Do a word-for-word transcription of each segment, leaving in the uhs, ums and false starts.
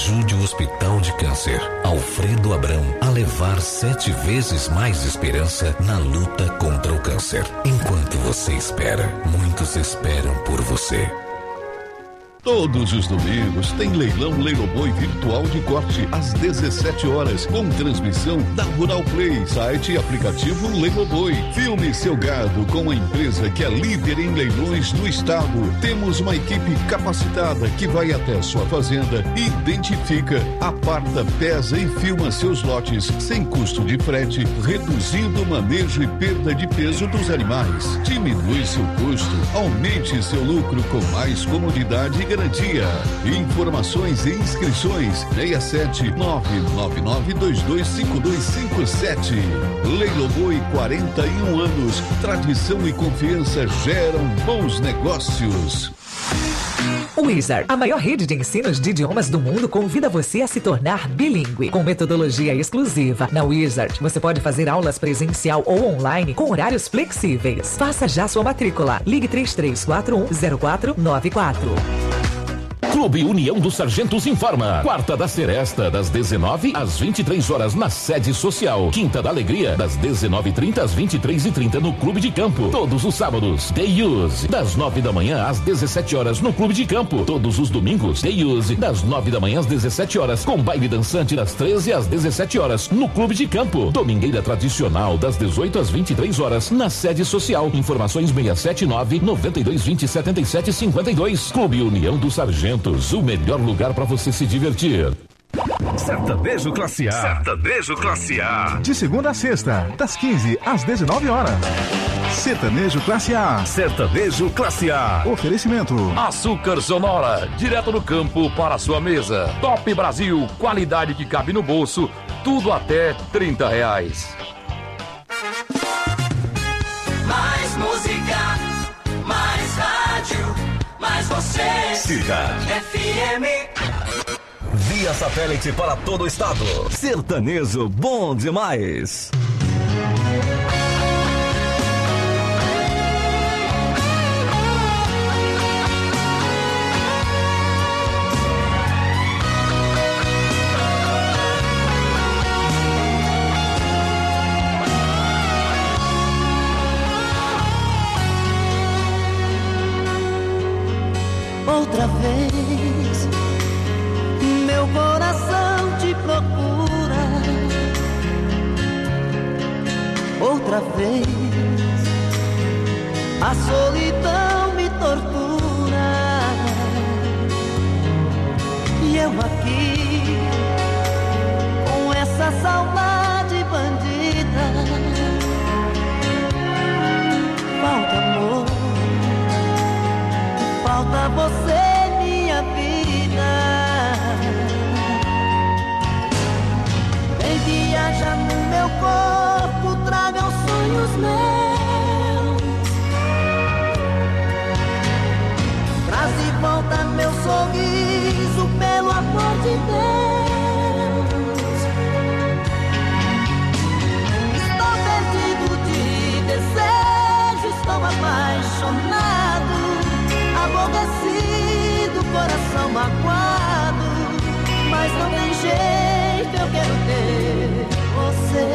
Ajude o Hospital de Câncer Alfredo Abrão a levar sete vezes mais esperança na luta contra o câncer. Enquanto você espera, muitos esperam por você. Todos os domingos tem leilão Leiloboi virtual de corte às dezessete horas, com transmissão da Rural Play, site e aplicativo Leiloboi. Filme seu gado com a empresa que é líder em leilões no estado. Temos uma equipe capacitada que vai até sua fazenda, identifica, aparta, pesa e filma seus lotes sem custo de frete, reduzindo o manejo e perda de peso dos animais. Diminui seu custo, aumente seu lucro com mais comodidade e garantia. Informações e inscrições seis sete nove nove nove dois dois cinco dois cinco sete. Leiloboi, quarenta e um anos. Tradição e confiança geram bons negócios. Wizard, a maior rede de ensinos de idiomas do mundo, convida você a se tornar bilíngue. Com metodologia exclusiva, na Wizard você pode fazer aulas presencial ou online com horários flexíveis. Faça já sua matrícula. Ligue três três quatro um zero quatro nove quatro. Clube União dos Sargentos informa. Quarta da Seresta, das dezenove às vinte e três horas na sede social. Quinta da Alegria, das dezenove e trinta às vinte e três e trinta no Clube de Campo. Todos os sábados, Day Use, das nove da manhã às dezessete horas no Clube de Campo. Todos os domingos, Day Use, das nove da manhã às dezessete horas, com baile dançante das treze às dezessete horas no Clube de Campo. Domingueira tradicional, das dezoito às vinte e três horas na sede social. Informações seis sete nove nove dois dois zero sete sete cinco dois. Clube União dos Sargentos. O melhor lugar para você se divertir. Sertanejo Classe A. Sertanejo Classe A. De segunda a sexta, das quinze às dezenove horas. Sertanejo Classe A. Sertanejo Classe A. Oferecimento: Açúcar Sonora, direto do campo para a sua mesa. Top Brasil, qualidade que cabe no bolso, tudo até trinta reais. Mais música, mais rádio, mais você. Siga F M. Via satélite para todo o estado. Sertanejo bom demais. Outra vez, meu coração te procura. Outra vez, a solidão me tortura. E eu aqui, com essa saudade bandida. Falta amor, falta você, minha vida. Vem viajar no meu corpo, traga os sonhos meus. Traz de volta meu sorriso, pelo amor de Deus. Estou perdido de desejo, estou apaixonado, aborrecido, coração magoado, mas não tem jeito, eu quero ter você.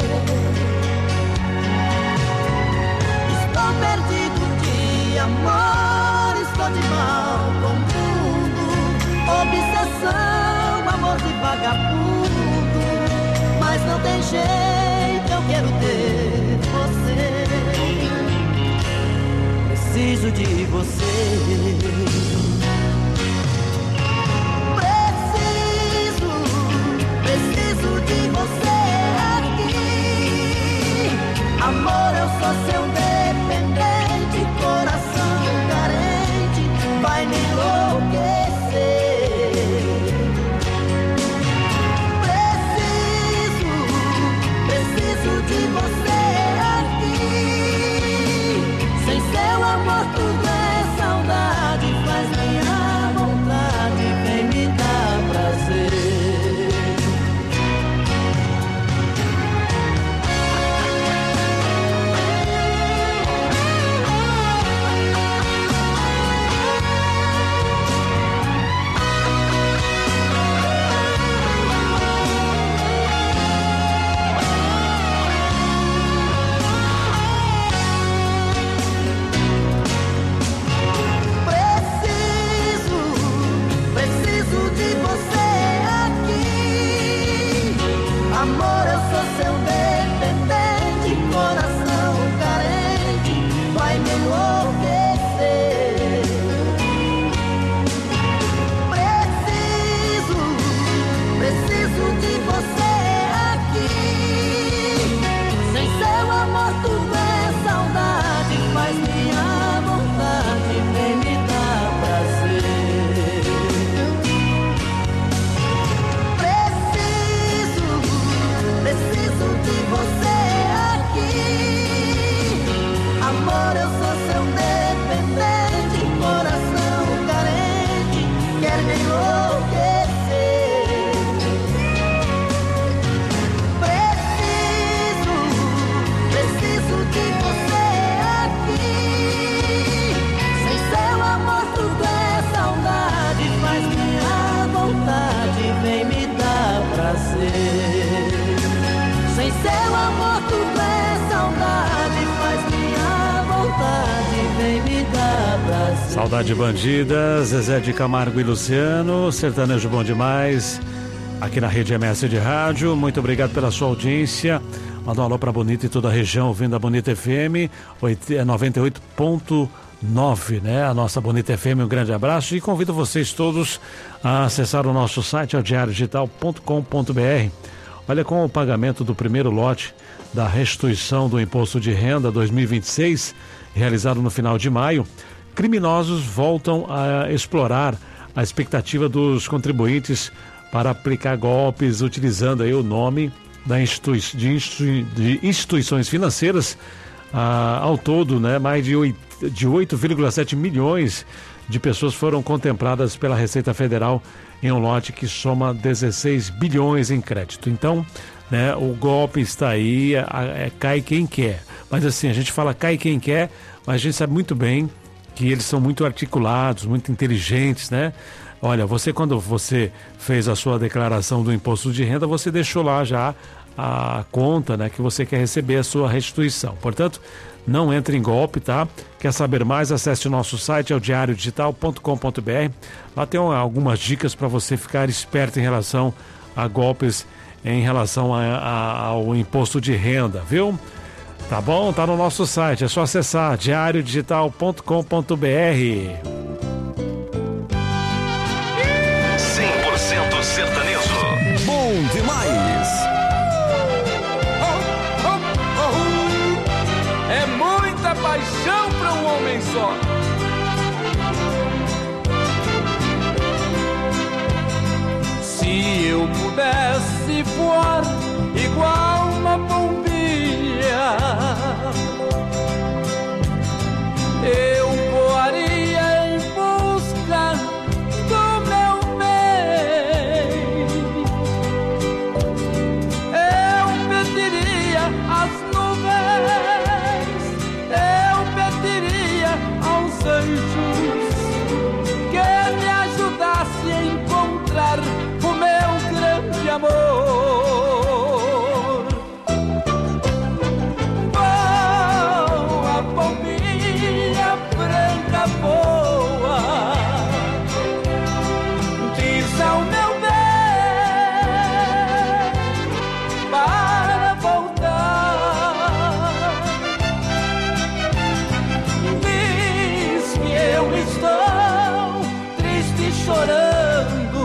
Estou perdido de amor, estou de mal com tudo, obsessão, amor de vagabundo, mas não tem jeito, eu quero ter você. Preciso de você. Preciso, preciso de você aqui. Amor, eu sou seu dependente, coração carente, vai me enlouquecer. Preciso, preciso de você aqui. Sem seu amor tudo é saudade, faz Amor, eu sou seu dependente, coração carente, vai me enlouquecer. Preciso, preciso de você aqui. Sem seu amor tudo é saudade, faz minha vontade, vem me dar prazer. Preciso, preciso de você aqui. Amor, eu sou seu dependente, coração carente, quer me enlouquecer. Preciso, preciso de você aqui. Sem seu amor tudo é saudade, faz minha vontade, vem me dar prazer. Sem seu amor tudo é saudade, faz minha vontade, vem me dar prazer. Saudade Bandida, Zezé de Camargo e Luciano, sertanejo bom demais, aqui na Rede M S de Rádio. Muito obrigado pela sua audiência. Manda um alô para Bonita e toda a região, ouvindo a Bonita F M noventa e oito ponto nove, né? A nossa Bonita F M, um grande abraço e convido vocês todos a acessar o nosso site, é o diário digital ponto com ponto b r. Olha, com o pagamento do primeiro lote da restituição do Imposto de Renda dois mil e vinte e seis, realizado no final de maio, criminosos voltam a explorar a expectativa dos contribuintes para aplicar golpes, utilizando aí o nome da institui de, institui de instituições financeiras. Ah, ao todo, né, mais de oito vírgula sete milhões de pessoas foram contempladas pela Receita Federal em um lote que soma dezesseis bilhões em crédito. Então, né, o golpe está aí, é, é, cai quem quer. Mas assim, a gente fala cai quem quer, mas a gente sabe muito bem que eles são muito articulados, muito inteligentes, né? Olha, você quando você fez a sua declaração do imposto de renda, você deixou lá já a conta, né, que você quer receber a sua restituição. Portanto, não entre em golpe, tá? Quer saber mais? Acesse o nosso site, é o diário digital ponto com ponto b r. Lá tem algumas dicas para você ficar esperto em relação a golpes, em relação a, a, ao imposto de renda, viu? Tá bom? Tá no nosso site, é só acessar diário digital ponto com ponto b r. cem por cento sertanejo. Bom demais. É muita paixão para um homem só. Se eu pudesse voar igual uma pombinha, eu voaria em busca do meu bem. Eu pediria às nuvens, eu pediria aos anjos que me ajudasse a encontrar o meu grande amor. Voa, pombinha branca, voa, diz ao meu bem para voltar. Diz que eu estou triste e chorando,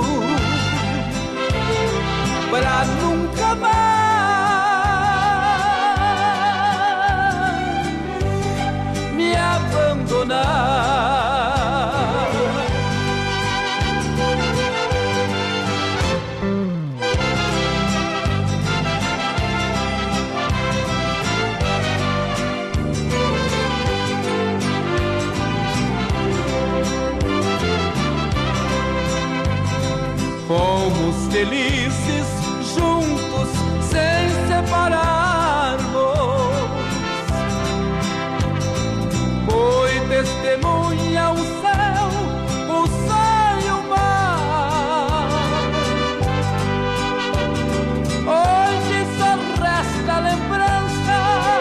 pra nunca mais me abandonar. Fomos felizes juntos sem separarmos. Foi testemunha o céu, o sol e o mar. Hoje só resta lembrança,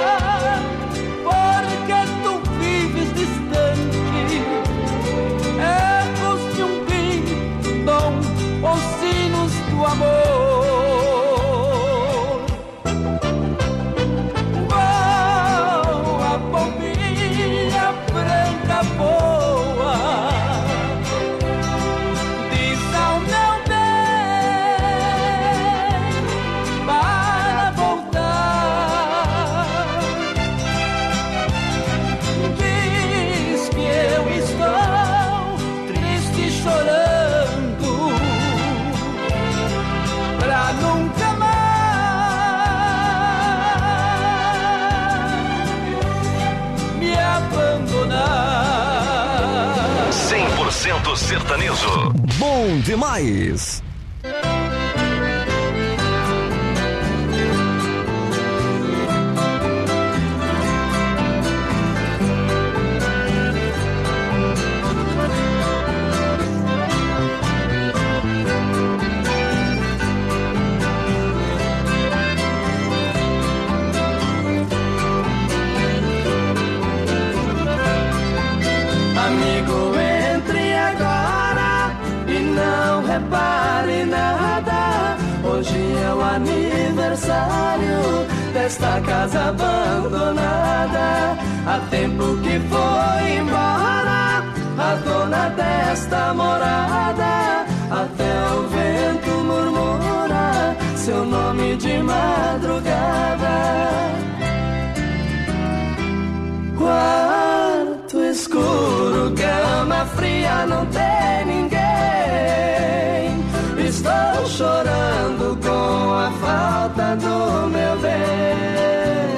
porque tu vives distante. Ecos de um dom, os sinos do amor. do sertanejo. Bom demais. Amigo, entre agora e não repare nada. Hoje é o aniversário desta casa abandonada. Há tempo que foi embora a dona desta morada. Até o vento murmura seu nome de madrugada. Quarto escuro, cama fria, não tem ninguém. Estou chorando com a falta do meu bem.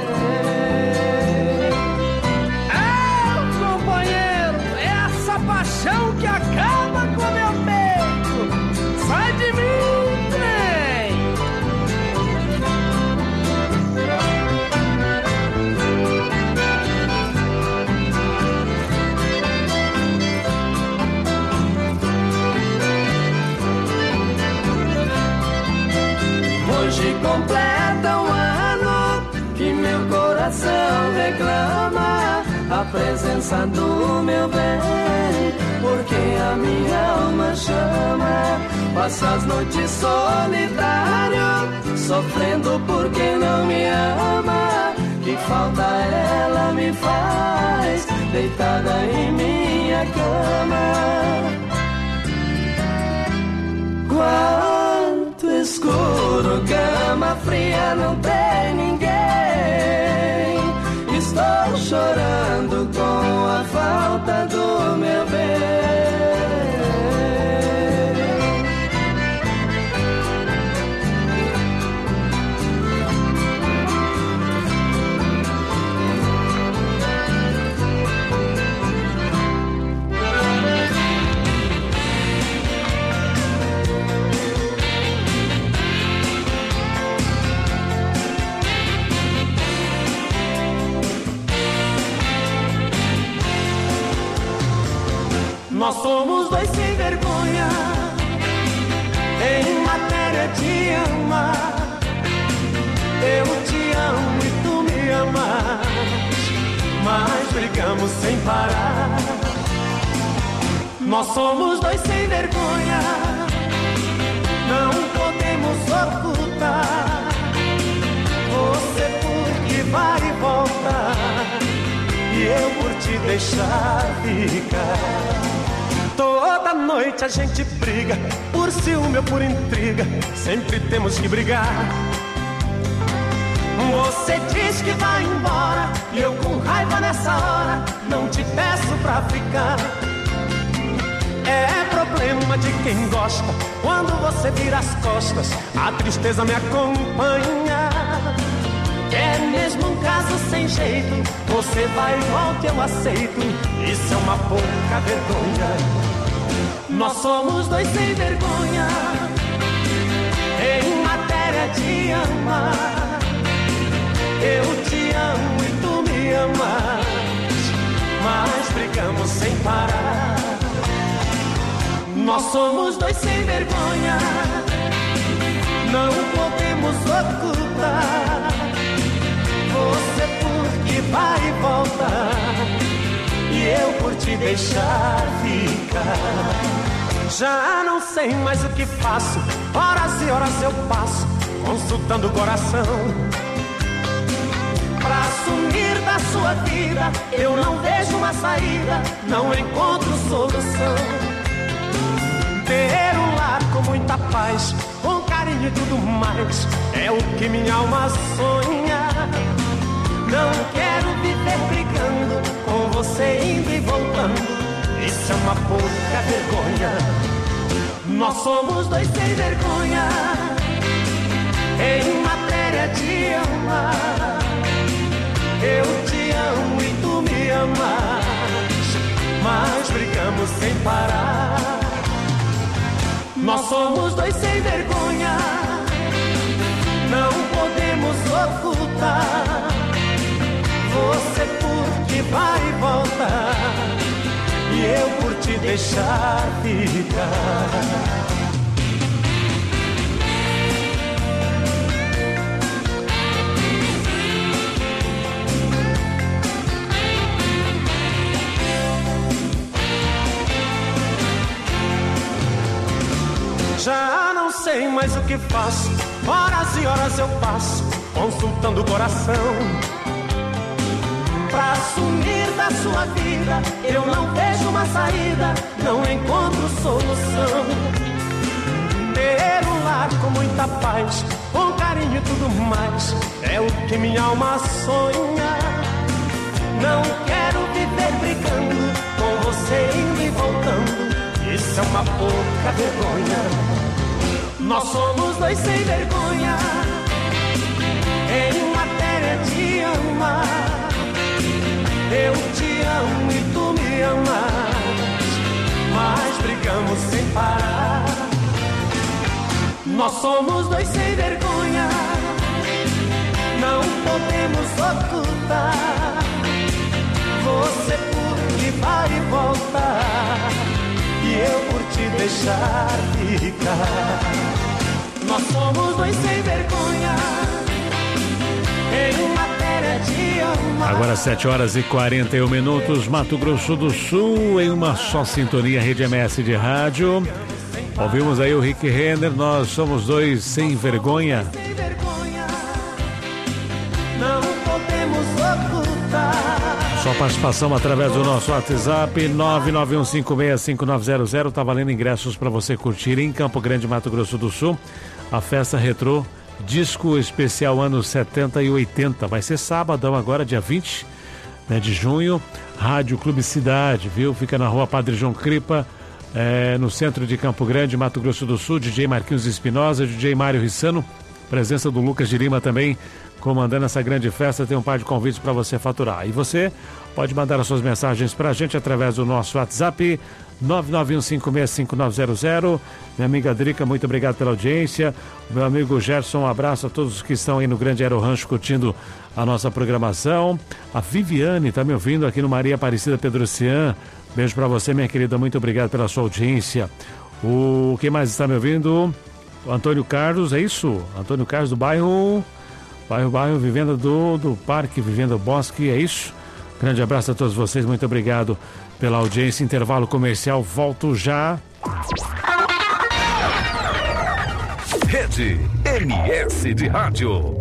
É, companheiro, essa paixão que acaba com meu peito. Sai de mim, trem. Hoje completa um ano que meu coração reclama a presença do meu bem, porque a minha alma chama. Passa as noites solitário, sofrendo por quem não me ama. Que falta ela me faz, deitada em minha cama. Quarto escuro, cama fria, não tem ninguém. Estou chorando com a falta do meu bem. Nós somos dois sem vergonha em matéria de amar. Eu te amo e tu me amas, mas brigamos sem parar. Nós somos dois sem vergonha, não podemos ocultar. Você porque vai e volta, e eu por te deixar ficar. Toda noite a gente briga, por ciúme ou por intriga, sempre temos que brigar. Você diz que vai embora, e eu com raiva nessa hora não te peço pra ficar. É problema de quem gosta, quando você vira as costas, a tristeza me acompanha. É mesmo um caso sem jeito, você vai e volta, eu aceito. Isso é uma pouca vergonha. Nós somos dois sem vergonha em matéria de amar. Eu te amo e tu me amas, mas brigamos sem parar. Nós somos dois sem vergonha, não podemos ocultar. Você porque vai e volta, e eu por te deixar ficar. Já não sei mais o que faço, horas e horas eu passo consultando o coração. Pra sumir da sua vida, eu não vejo uma saída, não encontro solução. Ter um lar com muita paz, com carinho e tudo mais, é o que minha alma sonha. Não quero viver brigando, com você indo e voltando, isso é uma pouca vergonha. Nós somos dois sem vergonha em matéria de amar. Eu te amo e tu me amas, mas brigamos sem parar. Nós somos dois sem vergonha, não podemos ocultar. Você por que vai e volta, e eu por te deixar ficar. Já não sei mais o que faço, horas e horas eu passo consultando o coração. Pra sumir da sua vida, eu não vejo uma saída, não encontro solução. Ter um lar com muita paz, com carinho e tudo mais, é o que minha alma sonha. Não quero viver brigando, com você indo e voltando, isso é uma pouca vergonha. Nós somos dois sem vergonha, em matéria de amar. Eu te amo e tu me amas, mas brigamos sem parar. Nós somos dois sem vergonha, não podemos ocultar. Você por que vai e volta, e eu por te deixar ficar. Nós somos dois sem vergonha, em matéria de amar. Agora sete horas e quarenta e um minutos, Mato Grosso do Sul, em uma só sintonia, Rede M S de rádio. Ouvimos aí o Rick Renner, nós somos dois sem vergonha. Sem vergonha, não podemos ocultar. Sua participação através do nosso WhatsApp nove nove um cinco seis cinco nove zero zero. Tá valendo ingressos para você curtir em Campo Grande, Mato Grosso do Sul. A festa retrô Disco Especial anos setenta e oitenta. Vai ser sabadão agora, dia vinte, né, de junho. Rádio Clube Cidade, viu? Fica na rua Padre João Cripa, é, no centro de Campo Grande, Mato Grosso do Sul. D J Marquinhos Espinosa, D J Mário Rissano. Presença do Lucas de Lima também, comandando essa grande festa. Tem um par de convites para você faturar. E você pode mandar as suas mensagens para a gente através do nosso WhatsApp nove nove um cinco seis cinco nove zero zero. Minha amiga Drica, muito obrigado pela audiência. Meu amigo Gerson, um abraço a todos que estão aí no Grande Aero Rancho curtindo a nossa programação. A Viviane está me ouvindo aqui no Maria Aparecida Pedrocian. Beijo para você, minha querida, muito obrigado pela sua audiência. O quem mais está me ouvindo? O Antônio Carlos, é isso? Antônio Carlos do bairro bairro, bairro Vivenda do, do Parque, Vivenda Bosque, é isso? Grande abraço a todos vocês, muito obrigado pela audiência. Intervalo comercial, volto já. Rede M S de Rádio.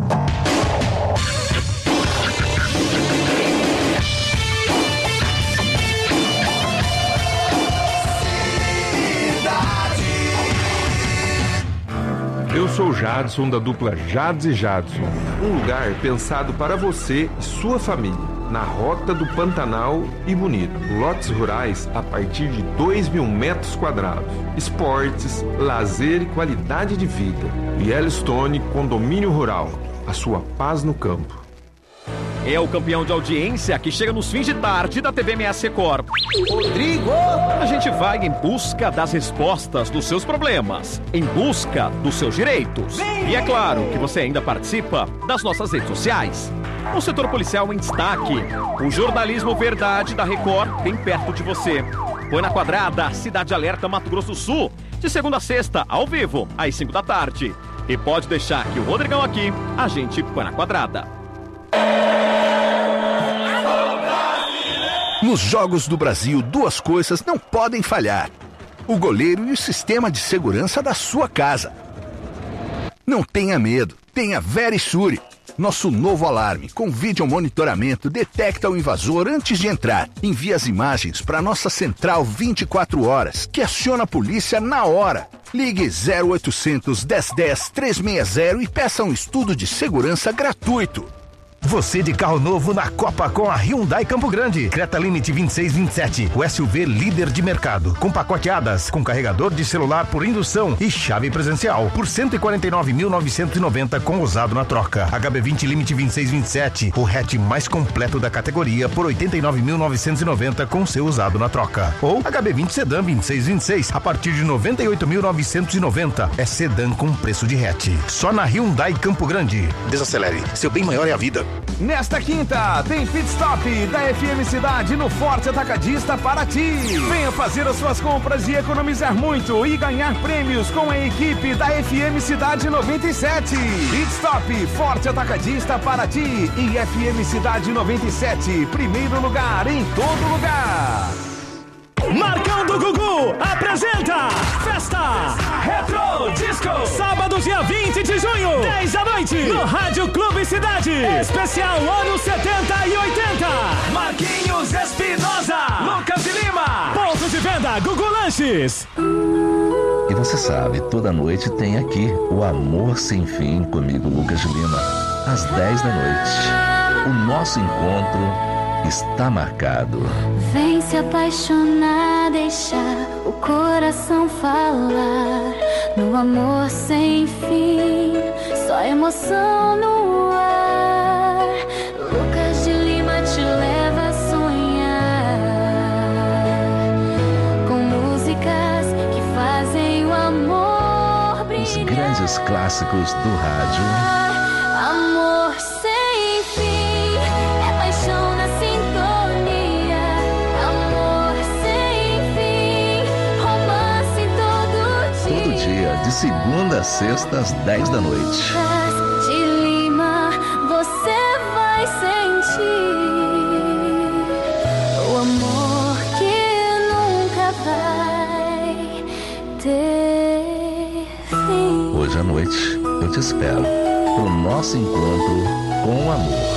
Eu sou Jadson, da dupla Jads e Jadson. Um lugar pensado para você e sua família, na Rota do Pantanal e Bonito. Lotes rurais a partir de dois mil metros quadrados. Esportes, lazer e qualidade de vida. Yellowstone Condomínio Rural. A sua paz no campo. É o campeão de audiência que chega nos fins de tarde da T V M S Record. Rodrigo! A gente vai em busca das respostas dos seus problemas, em busca dos seus direitos. E é claro que você ainda participa das nossas redes sociais. O setor policial em destaque. O jornalismo verdade da Record bem perto de você. Põe na Quadrada, Cidade Alerta, Mato Grosso do Sul. De segunda a sexta, ao vivo, às cinco da tarde. E pode deixar que o Rodrigão aqui, a gente põe na Quadrada. Nos Jogos do Brasil, duas coisas não podem falhar: o goleiro e o sistema de segurança da sua casa. Não tenha medo, tenha Verisure. Nosso novo alarme com vídeo monitoramento detecta o invasor antes de entrar. Envia as imagens para nossa central vinte e quatro horas, que aciona a polícia na hora. Ligue zero oitocentos, dez dez, trezentos e sessenta e peça um estudo de segurança gratuito. Você de carro novo na Copa com a Hyundai Campo Grande. Creta Limite vinte e seis vinte e sete. O S U V líder de mercado. Com pacote A D A S, com carregador de celular por indução e chave presencial. Por cento e quarenta e nove mil novecentos e noventa com usado na troca. H B vinte Limite vinte e seis vinte e sete. O hatch mais completo da categoria por oitenta e nove mil novecentos e noventa com seu usado na troca. Ou H B vinte Sedan vinte e seis vinte e seis a partir de noventa e oito mil novecentos e noventa. É sedã com preço de hatch. Só na Hyundai Campo Grande. Desacelere. Seu bem maior é a vida. Nesta quinta, tem Pit Stop da F M Cidade no Forte Atacadista para ti. Venha fazer as suas compras e economizar muito e ganhar prêmios com a equipe da F M Cidade noventa e sete. Pit Stop, Forte Atacadista para ti e F M Cidade noventa e sete. Primeiro lugar em todo lugar. Marcão do Gugu apresenta Festa Retro Disco. Sábado, dia vinte de junho, dez da noite, no Rádio Clube Cidade. Especial anos setenta e oitenta. Marquinhos Espinosa, Lucas de Lima. Ponto de venda Gugu Lanches. E você sabe, toda noite tem aqui o Amor Sem Fim comigo, Lucas de Lima, às dez da noite. O nosso encontro está marcado. Vem se apaixonar, deixar o coração falar. No amor sem fim, só emoção no ar. Lucas de Lima te leva a sonhar com músicas que fazem o amor brilhar. Os grandes clássicos do rádio. Amor sem fim, é paixão na sintonia. Amor sem fim, romance todo dia. Todo dia, de segunda a sexta, às dez da noite. Lucas de Lima, você vai sentir o amor que nunca vai ter fim. Hoje à noite, eu te espero pro nosso encontro com o amor.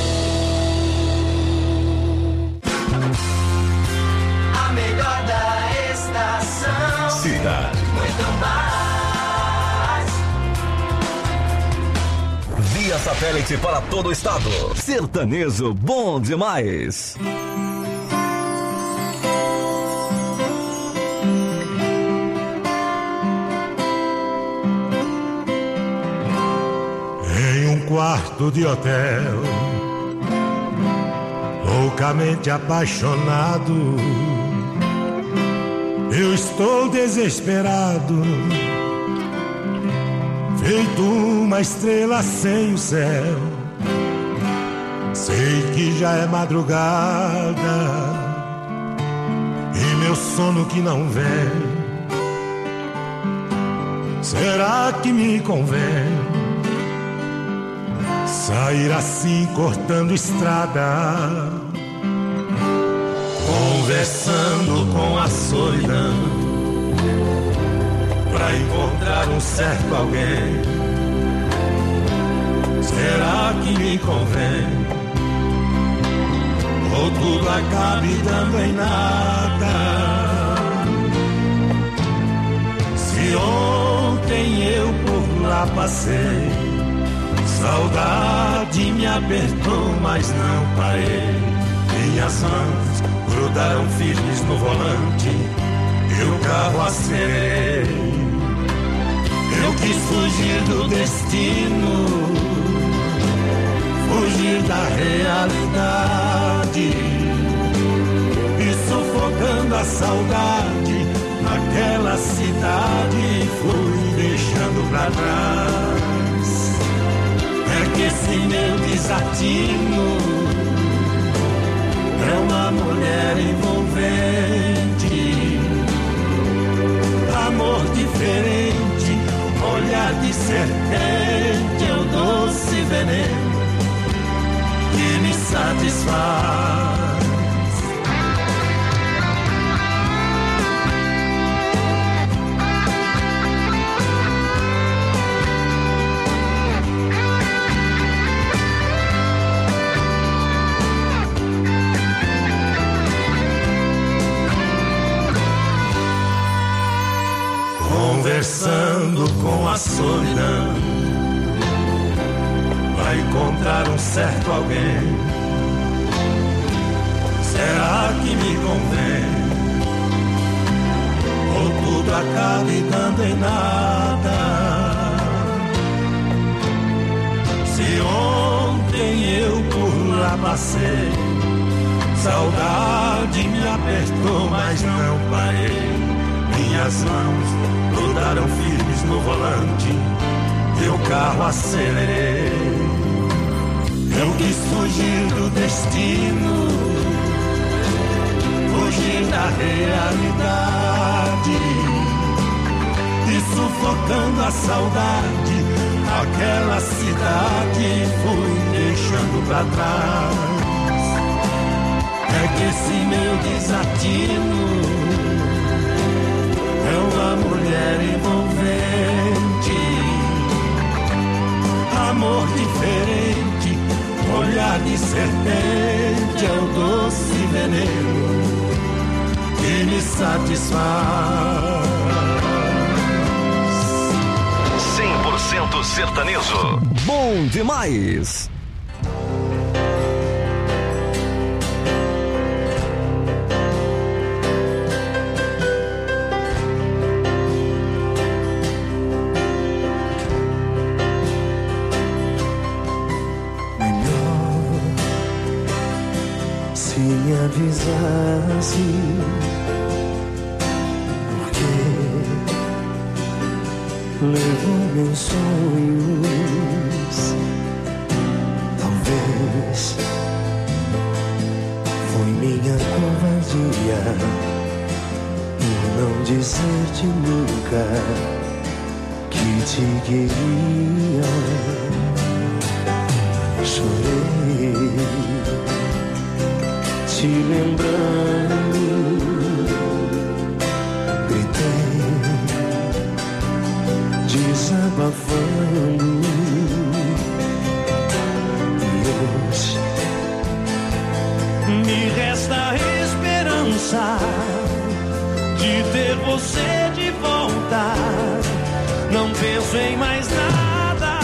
A melhor da estação. Cidade. Muito mais. Via satélite para todo o estado. Sertanejo bom demais. Em um quarto de hotel, loucamente apaixonado, eu estou desesperado, feito uma estrela sem o céu. Sei que já é madrugada e meu sono que não vem. Será que me convém sair assim cortando estrada, conversando com a solidão, pra encontrar um certo alguém? Será que me convém? Ou tudo acabe dando em nada? Se ontem eu por lá passei, saudade me apertou, mas não parei. Minhas mãos grudaram firmes no volante e o carro acelerei. Eu quis fugir do destino, fugir da realidade, e sufocando a saudade naquela cidade fui deixando pra trás. É que esse meu desatino é uma mulher envolvente, amor diferente, olhar de serpente, é o doce veneno que me satisfaz. Conversando com a solidão, vai encontrar um certo alguém. Será que me convém? Ou tudo acaba dando em nada? Se ontem eu por lá passei, saudade me apertou, mas não parei. Minhas mãos grudaram firmes no volante e o carro acelerei. Eu quis fugir do destino, fugir da realidade, e sufocando a saudade, aquela cidade fui deixando pra trás. É que esse meu desatino é uma mulher envolvente, amor diferente, olhar de serpente, é o doce veneno que me satisfaz. cem por cento sertanejo. Bom demais. Avisasse, porque levou meus sonhos. Talvez foi minha covardia por não dizer-te nunca que te queria. Chorei te lembrando, gritei, desabafando, e hoje me resta a esperança de ter você de volta. Não penso em mais nada.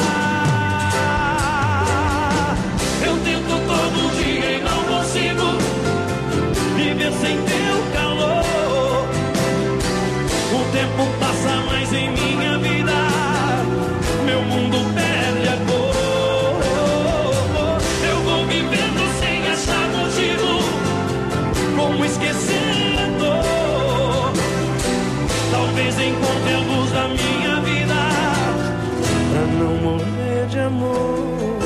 Eu tento todo dia e não consigo viver sem teu calor. O tempo passa mais em minha vida, meu mundo perde a cor. Eu vou vivendo sem achar motivo, como esquecer a dor. Talvez encontre a luz da minha vida, pra não morrer de amor.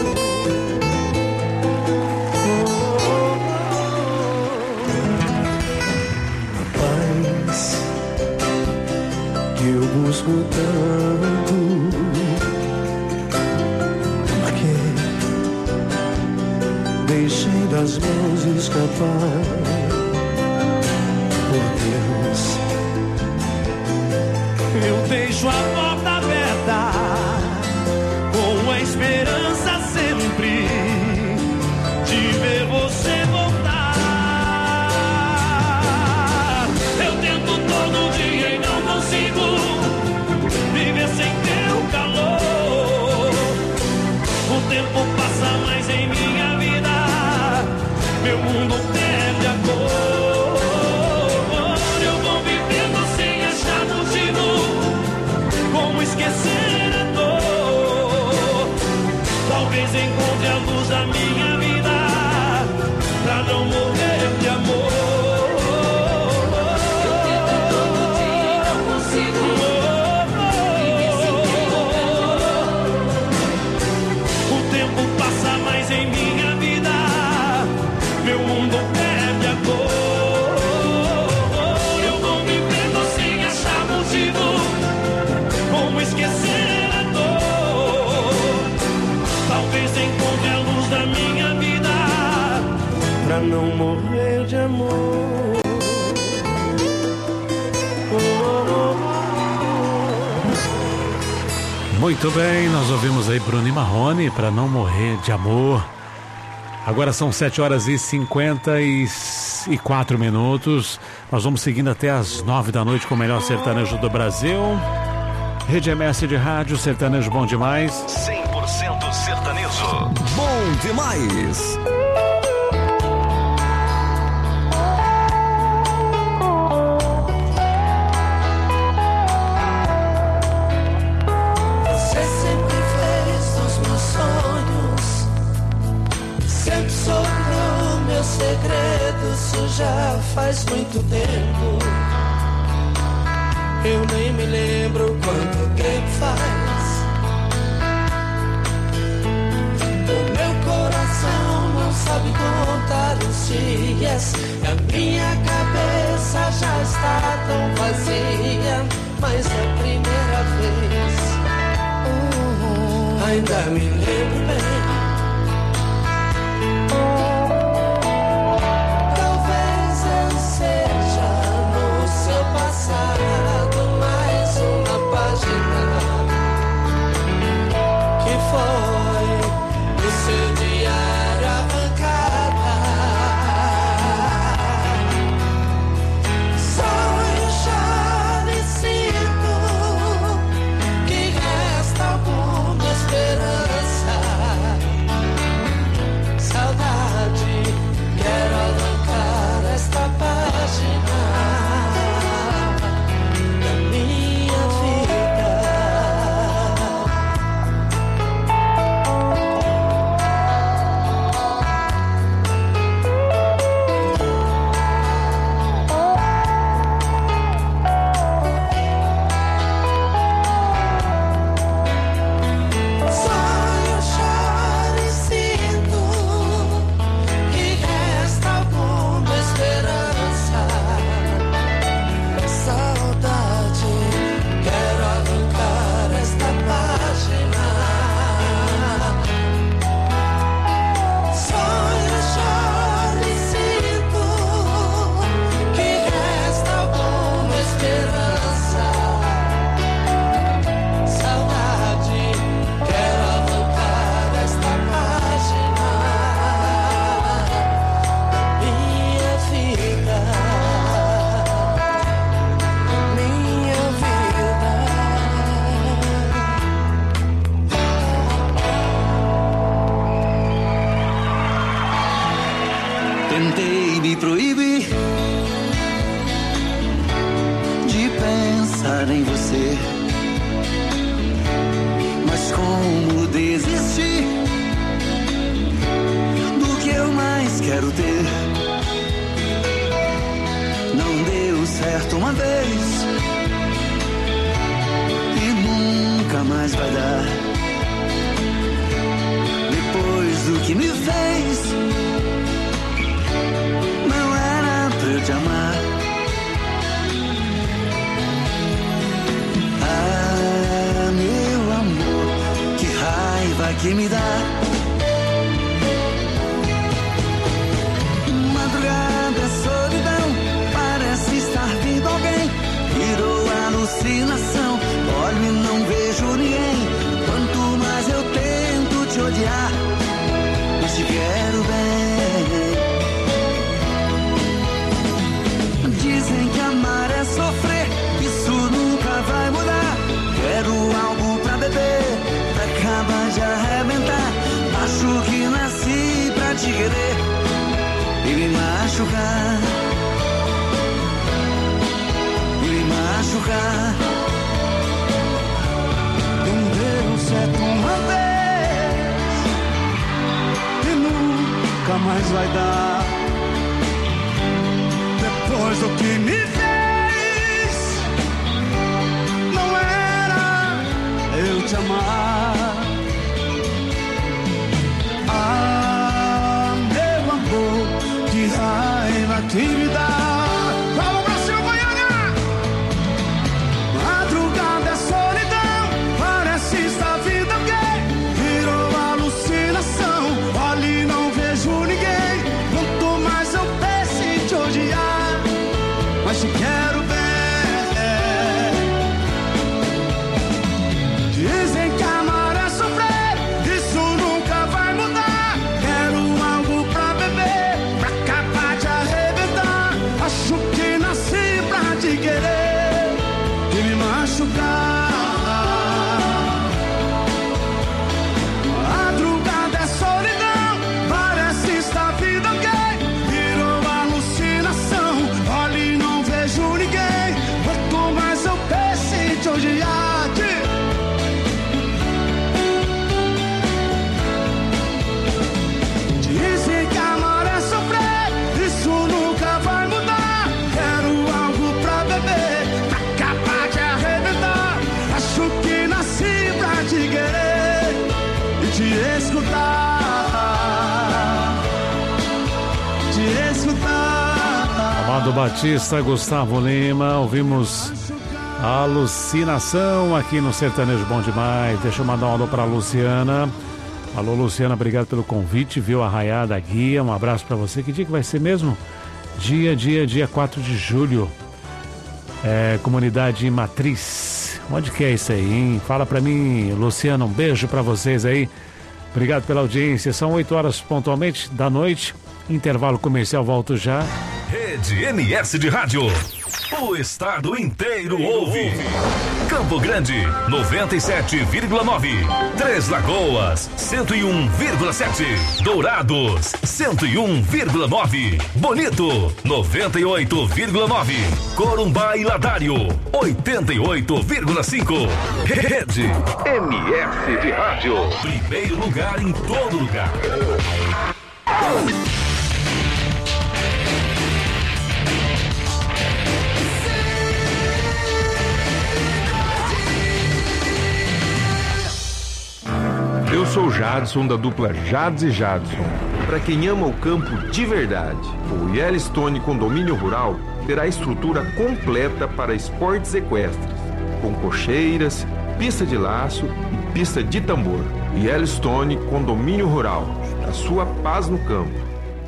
Eu busco tanto, porque deixei das mãos escapar. Por Deus, eu deixo a porta aberta, com a esperança sempre de ver você voltar. Eu tento todo dia e não consigo viver sem teu calor. O tempo passa mais em minha vida, meu mundo perde a cor. Eu vou vivendo sem achar motivo, como esquecer a dor. Talvez encontre a luz da minha vida, pra não morrer de amor. Em minha vida, meu mundo perde a cor. Eu vou vivendo sem achar motivo, como esquecer a dor. Talvez encontre a luz da minha vida, pra não morrer de amor. Muito bem, nós ouvimos aí Bruno e Marrone, Pra Não Morrer de Amor. Agora são sete horas e cinquenta e quatro minutos. Nós vamos seguindo até as nove da noite com o melhor sertanejo do Brasil. Rede M S de rádio, sertanejo bom demais. cem por cento sertanejo. Bom demais. Você sempre fez dos meus sonhos, sempre soube meu segredo, isso já faz muito tempo. Eu nem me lembro quanto tempo faz. O meu coração não sabe contar os dias, e a minha cabeça já está tão vazia. Mas a primeira vez, uh, ainda me lembro bem. Talvez eu seja no seu passado mais uma página que foi do seu diário arrancada. Sonho, choro e sinto que resta alguma esperança. Saudade, quero arrancar esta página da minha vida. Sonho, choro e sinto que resta alguma esperança. Saudade, quero arrancar esta página. Sonho, choro e sinto que resta alguma esperança. Saudade, quero arrancar esta página da minha vida, minha vida. Tentei me proibir de pensar em você, mas como desistir do que eu mais quero ter? Não deu certo uma vez e nunca mais vai dar. Depois do que me fez, não era pra eu te amar. Ah, meu amor, que raiva que me dá. Madrugada, solidão, parece estar vindo alguém. Virou alucinação, olho e não vejo ninguém. Quanto mais eu tento te odiar, mas te quero bem. Dizem que amar é sofrer, isso nunca vai mudar. Quero algo pra beber, pra acabar de arrebentar. Acho que nasci pra te querer e me machucar, e me machucar. Não deu certo uma vez e nunca mais vai dar. Depois do que me fez, não era eu te amar. Ah, meu amor, que raiva que me dá. Vamos pra cima, Goiânia! Madrugada é solidão, parece estar vindo alguém. Virou alucinação, olho e não vejo ninguém. Quanto mais eu penso em te odiar, mas te quero bem. Dizem que amar é sofrer, isso nunca vai mudar. Quero algo pra beber, pra acabar de arrebentar. te escutar, te escutar. Amado Batista, Gustavo Lima, ouvimos Alucinação aqui no Sertanejo Bom Demais. Deixa eu mandar um alô pra Luciana. Alô, Luciana, obrigado pelo convite, viu? Arraiada Guia, um abraço pra você. Que dia que vai ser mesmo? Dia, dia, dia quatro de julho. É, comunidade Matriz. Onde que é isso aí, hein? Fala pra mim, Luciana, um beijo pra vocês aí. Obrigado pela audiência. São oito horas pontualmente da noite. Intervalo comercial, volto já. Rede M S de Rádio. O estado inteiro ouve. Campo Grande, noventa e sete vírgula nove. Três Lagoas, cento e um vírgula sete. Dourados, cento e um vírgula nove. Bonito, noventa e oito vírgula nove. Corumbá e Ladário, oitenta e oito vírgula cinco. Rede M S de Rádio. Primeiro lugar em todo lugar. Eu sou o Jadson, da dupla Jades e Jadson. Para quem ama o campo de verdade, o Yellowstone Condomínio Rural terá estrutura completa para esportes equestres, com cocheiras, pista de laço e pista de tambor. Yellowstone Condomínio Rural, a sua paz no campo.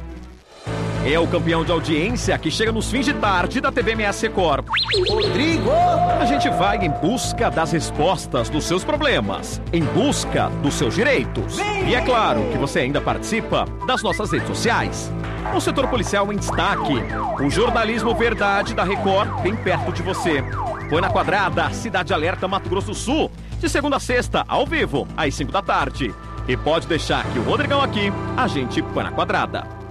É o campeão de audiência que chega nos fins de tarde da T V M S Record. Rodrigo! A gente vai em busca das respostas dos seus problemas, em busca dos seus direitos. E é claro que você ainda participa das nossas redes sociais. O setor policial em destaque, o jornalismo verdade da Record bem perto de você. Põe na Quadrada, Cidade Alerta, Mato Grosso do Sul, de segunda a sexta, ao vivo, às cinco da tarde. E pode deixar que o Rodrigão aqui, a gente põe na Quadrada.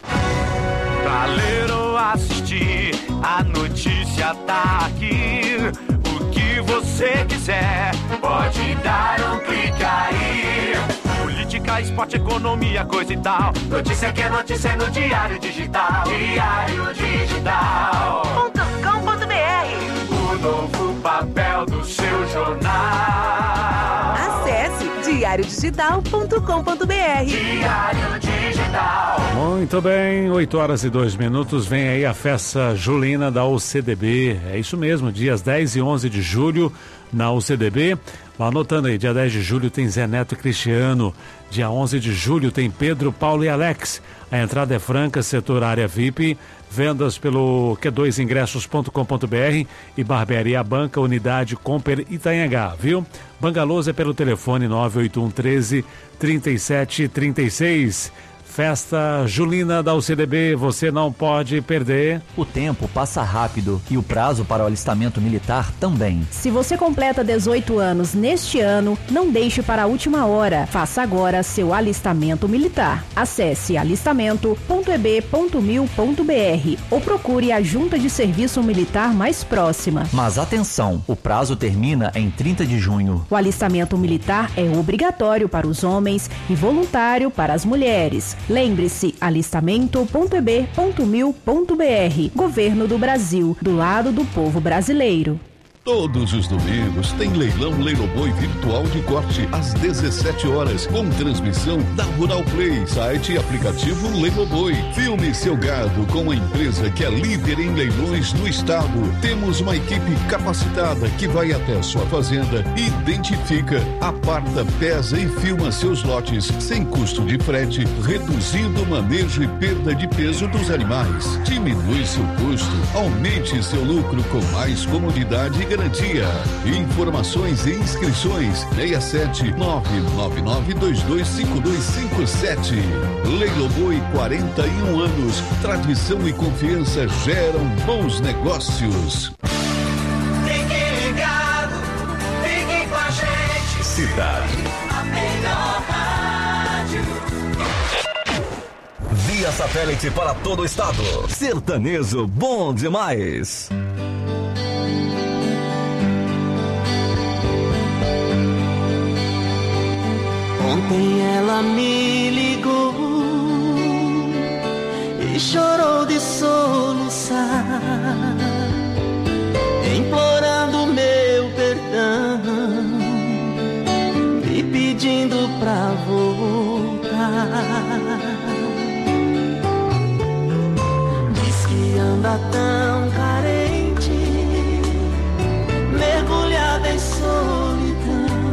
Pra ler ou assistir, a notícia tá aqui. O que você quiser, pode dar um clique aí. Política, esporte, economia, coisa e tal. Notícia que é notícia no Diário Digital. Diário Digital ponto com ponto b r. O novo papel do seu jornal. Acesse diário digital ponto com ponto b r. Diário Digital. Muito bem, oito horas e dois minutos, vem aí a festa julina da U C D B, é isso mesmo, dias dez e onze de julho na U C D B, vá anotando aí, dia dez de julho tem Zé Neto e Cristiano, dia onze de julho tem Pedro, Paulo e Alex, a entrada é franca, setor área V I P, vendas pelo q dois ingressos ponto com ponto b r e Barbearia Banca, Unidade Comper Itanhangá, viu? Bangalôs é pelo telefone nove oito um um três, trinta e sete trinta e seis. Festa julina da U C D B, você não pode perder. O tempo passa rápido e o prazo para o alistamento militar também. Se você completa dezoito anos neste ano, não deixe para a última hora. Faça agora seu alistamento militar. Acesse alistamento ponto e b ponto mil ponto b r ou procure a Junta de Serviço Militar mais próxima. Mas atenção, o prazo termina em trinta de junho. O alistamento militar é obrigatório para os homens e voluntário para as mulheres. Lembre-se, alistamento ponto e b ponto mil ponto b r. Governo do Brasil, do lado do povo brasileiro. Todos os domingos tem leilão Leiloboi virtual de corte às dezessete horas, com transmissão da Rural Play, site e aplicativo Leiloboi. Filme seu gado com a empresa que é líder em leilões no estado. Temos uma equipe capacitada que vai até a sua fazenda, identifica, aparta, pesa e filma seus lotes sem custo de frete, reduzindo o manejo e perda de peso dos animais. Diminui seu custo, aumente seu lucro com mais comodidade e garantia. Informações e inscrições seis sete nove nove nove dois dois cinco dois cinco sete. Leiloboi, quarenta e um anos. Tradição e confiança geram bons negócios. Fique ligado, fique com a gente. Cidade. A melhor rádio. Via satélite para todo o estado. Sertanejo bom demais. Ontem ela me ligou e chorou de soluçar, implorando meu perdão e pedindo pedindo pra voltar. Diz que anda tão carente, mergulhada em solidão,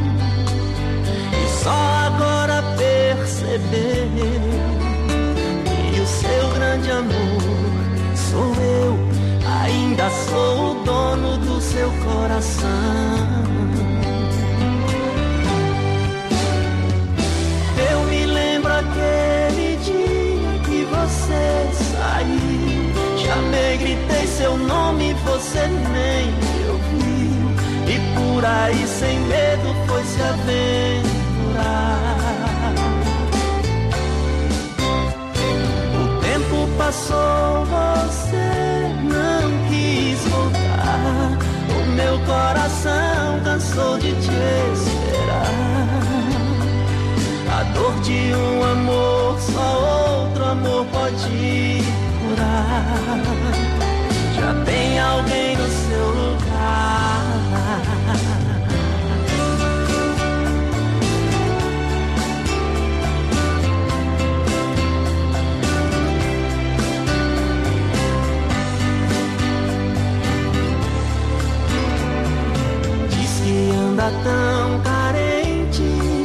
e só agora percebeu que o seu grande amor sou eu. Ainda sou o dono do seu coração. Eu me lembro aquele dia que você saiu, chamei, gritei seu nome, você nem me ouviu, e por aí sem medo foi se aventurar. O tempo passou, você não quis voltar, o meu coração cansou de te esperar. A dor de um amor, só outro amor pode curar. Já tem alguém no seu lugar. Diz que anda tão carente,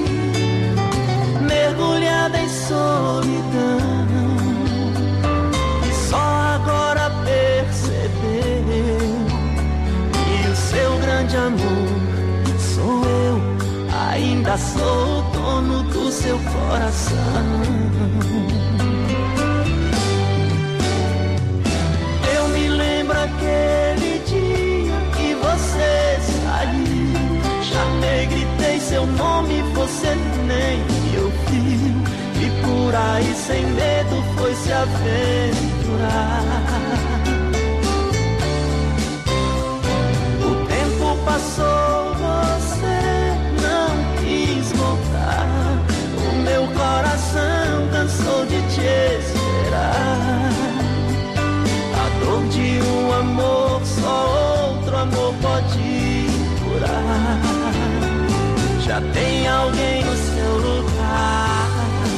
mergulhada em solidão, e só agora percebeu que o seu grande amor sou eu. Ainda sou o dono do seu coração. Eu me lembro aquele dia que você saiu, chamei, gritei seu nome, você nem me ouviu, e por aí sem medo foi se aventurar. O tempo passou, você não quis voltar, o meu coração cansou de te esperar. A dor de um amor, só outro amor pode curar. Já tem alguém no seu lugar.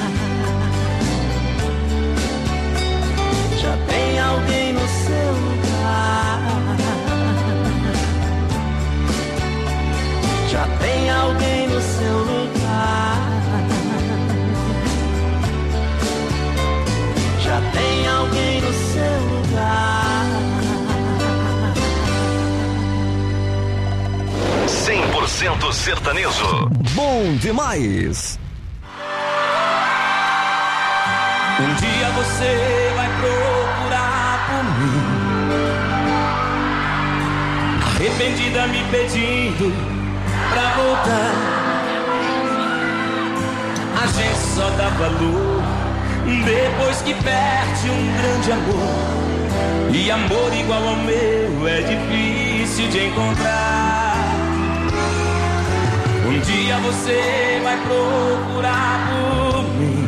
Já tem alguém no seu lugar. Já tem alguém no seu lugar. Já tem alguém no seu lugar. cem por cento sertanejo. Bom demais. Um dia você vai procurar por mim, arrependida me pedindo pra voltar. A gente só dá valor depois que perde um grande amor, e amor igual ao meu é difícil de encontrar. Um dia você vai procurar por mim,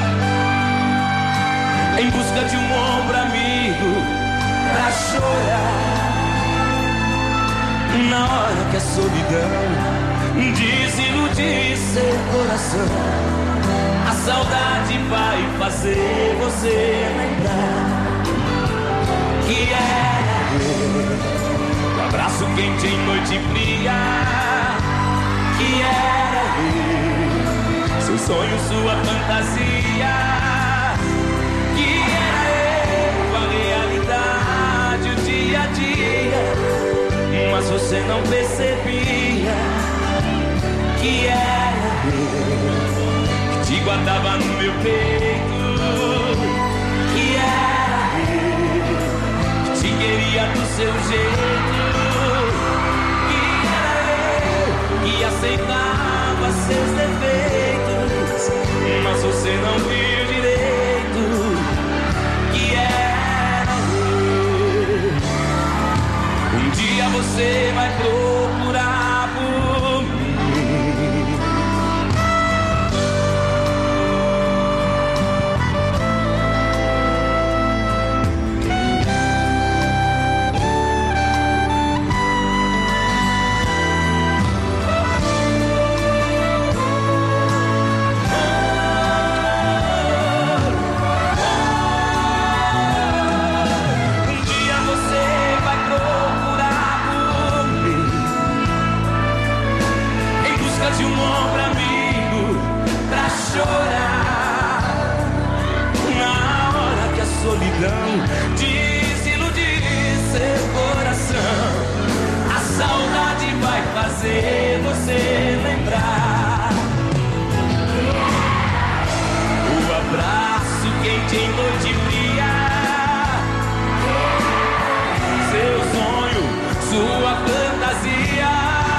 em busca de um ombro amigo pra chorar. Na hora que a solidão desiludir seu coração, a saudade vai fazer você lembrar que era eu, o abraço quente em noite fria, que era eu, seu sonho, sua fantasia, que era eu, a realidade, o dia a dia, mas você não percebia que era eu, que te guardava no meu peito, que era eu, que te queria do seu jeito, que era eu, que aceitava seus defeitos, mas você não viu direito que era eu. Um dia você vai procurar por mim. chorar na hora que a solidão desiludir seu coração. A saudade vai fazer você lembrar o abraço quente em noite fria, seu sonho, sua fantasia.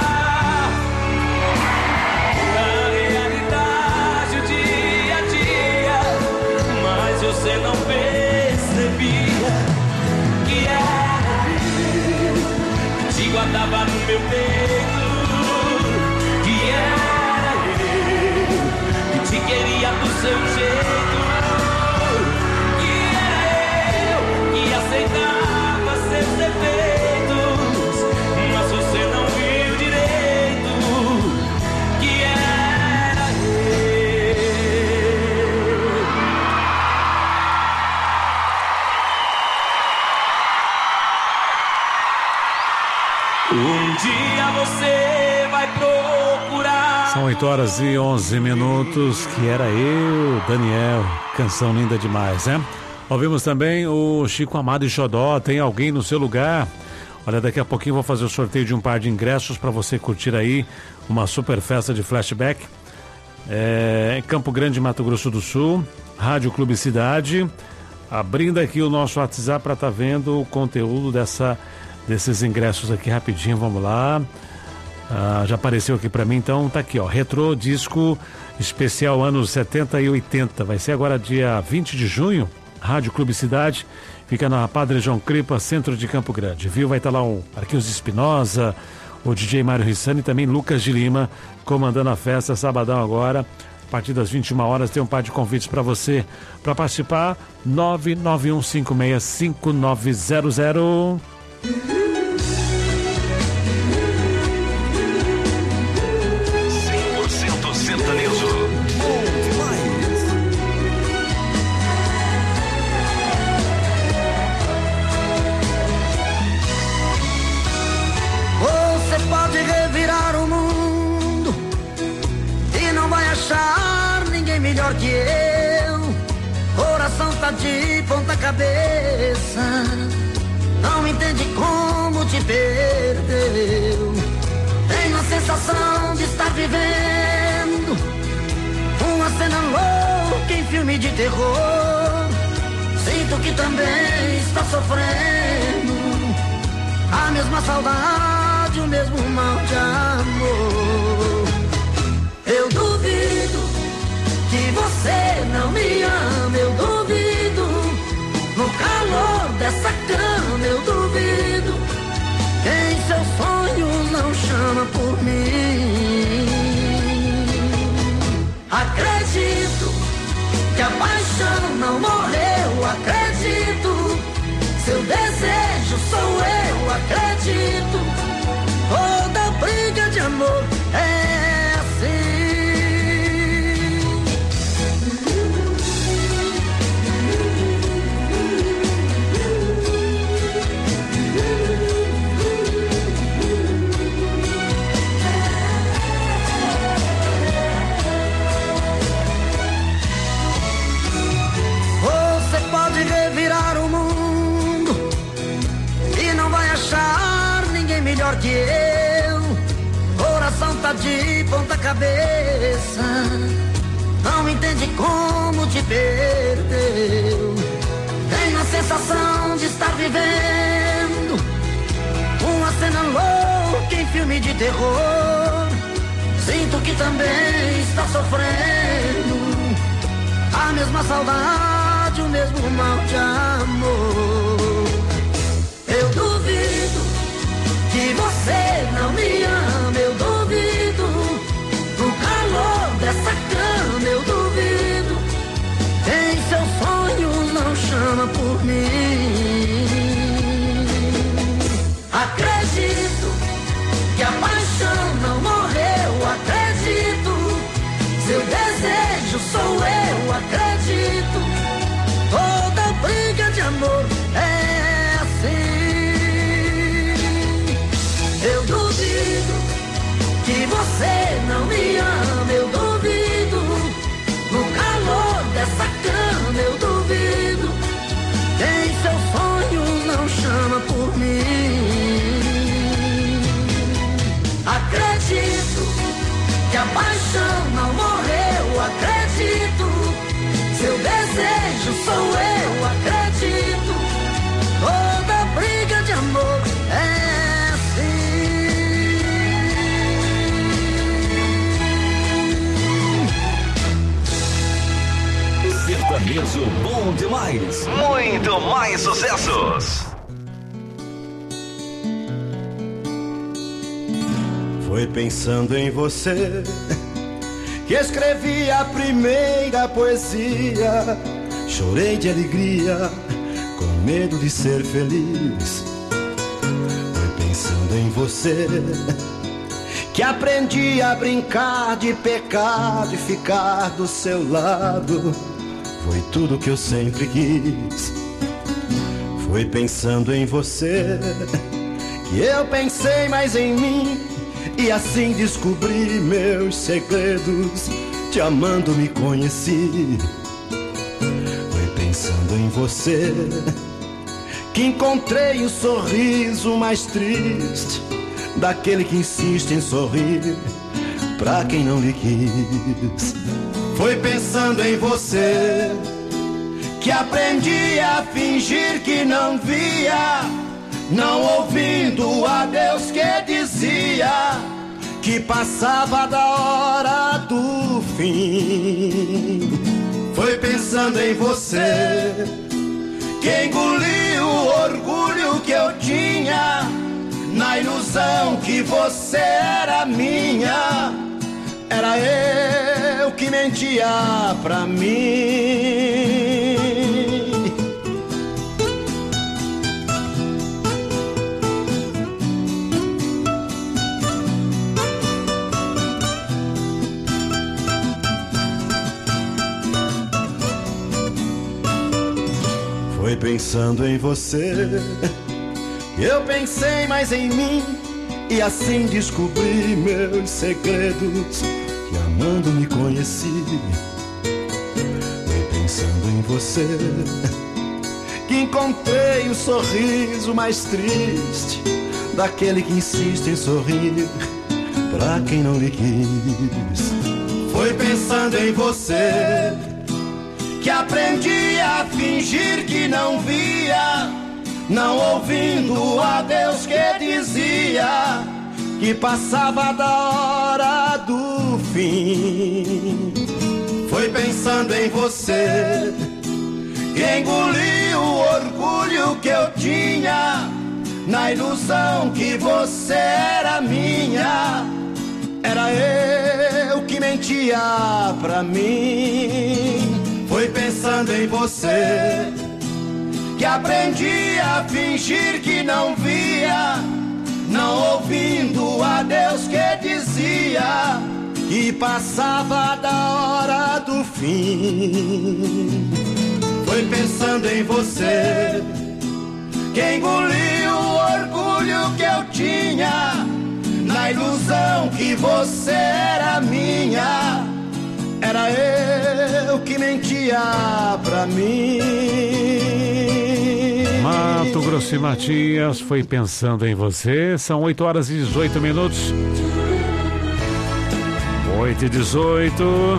Na realidade o dia a dia, mas você não percebia que era eu que te guardava no meu peito, que era eu que te queria do seu jeito, que era eu que aceitava seus defeitos, mas você não viu direito que era eu. Um dia você vai procurar. São oito horas e onze minutos, que era eu, Daniel. Canção linda demais, né? Ouvimos também o Chico Amado e Xodó, Tem Alguém no Seu Lugar. Olha, daqui a pouquinho vou fazer o sorteio de um par de ingressos para você curtir aí uma super festa de flashback. É, em Campo Grande, Mato Grosso do Sul, Rádio Clube Cidade. Abrindo aqui o nosso WhatsApp para estar tá vendo o conteúdo dessa, desses ingressos aqui rapidinho, vamos lá. Ah, já apareceu aqui para mim, então tá aqui, ó, Retro Disco Especial anos setenta e oitenta, vai ser agora dia vinte de junho, Rádio Clube Cidade, fica na Padre João Cripa, centro de Campo Grande, viu? Vai estar tá lá o Marquinhos Espinosa, o D J Mário Rissani e também Lucas de Lima comandando a festa, sabadão agora, a partir das vinte e uma horas tem um par de convites para você, para participar, nove nove um cinco seis cinco nove zero zero. Melhor que eu, coração tá de ponta cabeça, não entende como te perdeu. Tenho a sensação de estar vivendo uma cena louca em filme de terror. Sinto que também está sofrendo a mesma saudade, o mesmo mal de amor. Eu duvido que você não me ama, eu duvido. No calor dessa cama eu duvido. Quem seus sonhos não chama por mim. Acredito que a paixão não morreu, acredito. Seu desejo sou eu, acredito. Toda briga de amor é assim. Revirar o mundo e não vai achar ninguém melhor que eu. Coração tá de ponta cabeça, não entende como te perdeu. Tenho a sensação de estar vivendo uma cena louca em filme de terror. Sinto que também está sofrendo a mesma saudade, o mesmo mal de amor. Eu duvido que você não me ama, eu duvido. No calor dessa cama eu duvido. Quem seus sonhos não chama por mim. Acredito que a paixão não morreu, acredito. Seu desejo sou eu, acredito. Toda briga de amor é assim. Eu duvido que você não me ama, eu duvido. Sertanejo bom demais. Muito mais sucessos. Foi pensando em você que escrevi a primeira poesia. Chorei de alegria, com medo de ser feliz. Foi pensando em você que aprendi a brincar de pecado e ficar do seu lado. Foi tudo que eu sempre quis. Foi pensando em você que eu pensei mais em mim, e assim descobri meus segredos. Te amando me conheci. Foi pensando em você que encontrei o sorriso mais triste daquele que insiste em sorrir pra quem não lhe quis. Foi pensando em você que aprendi a fingir que não via, não ouvindo a Deus que dizia que passava da hora do fim. Foi pensando em você que engoli o orgulho que eu tinha, na ilusão que você era minha. Era eu que mentia pra mim. Foi pensando em você que eu pensei mais em mim, e assim descobri meus segredos. Que amando me conheci. Foi pensando em você que encontrei o sorriso mais triste daquele que insiste em sorrir pra quem não lhe quis. Foi pensando em você que aprendi a fingir que não via, não ouvindo a Deus que dizia que passava da hora do fim. Foi pensando em você que engoli o orgulho que eu tinha, na ilusão que você era minha. Era eu que mentia pra mim. Foi pensando em você que aprendi a fingir que não via, não ouvindo a Deus que dizia que passava da hora do fim. Foi pensando em você que engoliu o orgulho que eu tinha, na ilusão que você era minha. Era eu que mentia pra mim. Mato Grosso e Matias, foi pensando em você. São oito horas e dezoito minutos. oito e dezoito.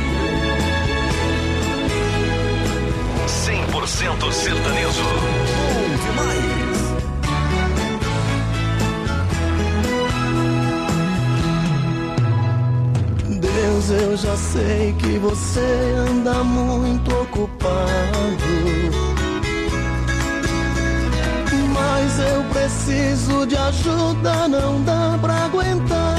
cem por cento sertanejo. Bom demais. Deus, eu já sei que você anda muito ocupado, mas eu preciso de ajuda, não dá pra aguentar.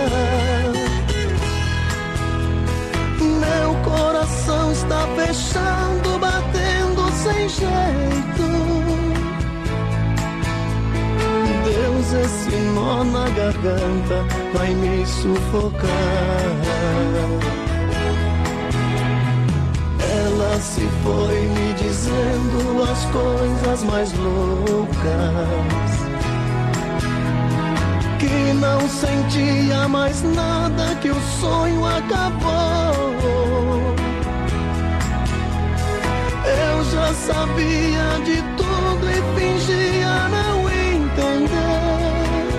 Meu coração está fechando, batendo sem jeito. Deus, esse nó na garganta vai me sufocar. Ela se foi me dizendo as coisas mais loucas, que não sentia mais nada, que o sonho acabou. Eu já sabia de tudo e fingia não entender,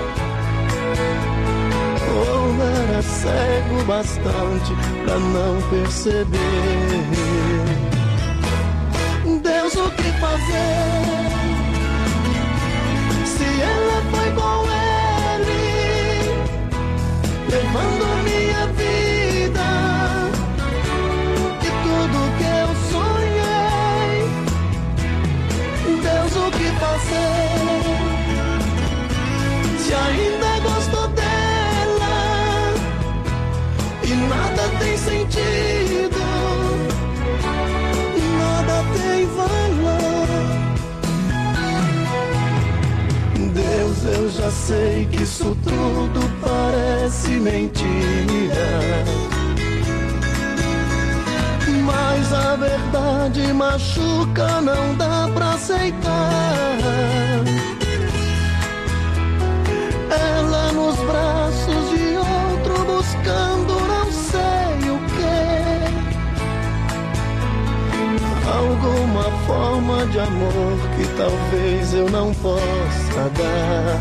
ou era cego bastante pra não perceber. Deus, o que fazer se ela foi com ele, levando minha vida, e tudo que eu sonhei sei que isso tudo parece mentira, mas a verdade machuca, não dá pra aceitar. Ela nos braços de outro buscando não sei o que, alguma forma de amor que talvez eu não possa dar.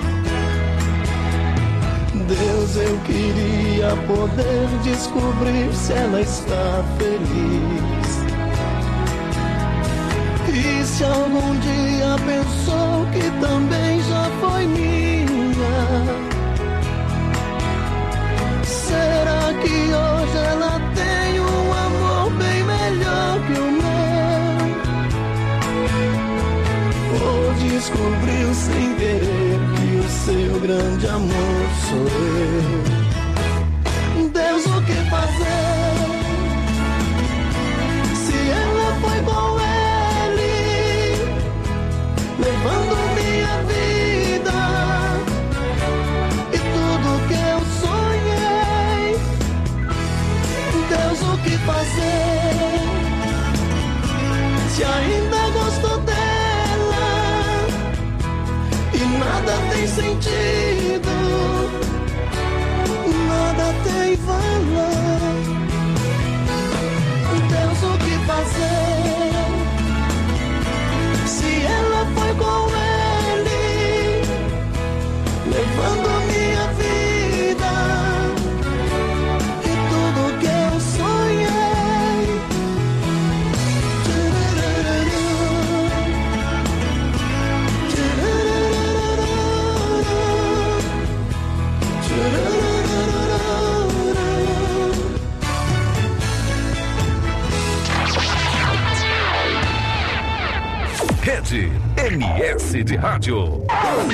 Deus, eu queria poder descobrir se ela está feliz. E se algum dia pensou que também já foi minha, será que hoje ela tem um amor bem melhor que o meu? Ou descobriu sem querer que o seu grande amor sou eu? Deus, o que fazer se ela foi com ele, levando minha vida e tudo que eu sonhei? Deus, o que fazer se ainda gosto dela e nada tem sentido, nada tem valor? Deus, o que fazer se ela foi com ele, levando minha vida e tudo que eu sonhei? Rede M S de Rádio.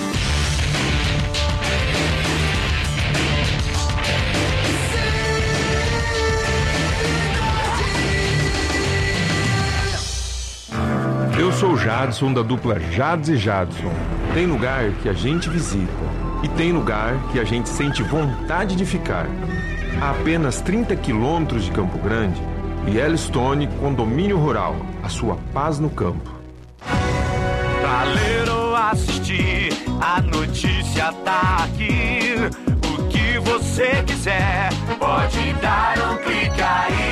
Eu sou o Jadson, da dupla Jads e Jadson. Tem lugar que a gente visita e tem lugar que a gente sente vontade de ficar. A apenas trinta quilômetros de Campo Grande, Yellowstone Condomínio Rural, a sua paz no campo. Pra ler ou assistir, a notícia tá aqui. O que você quiser, pode dar um clique aí.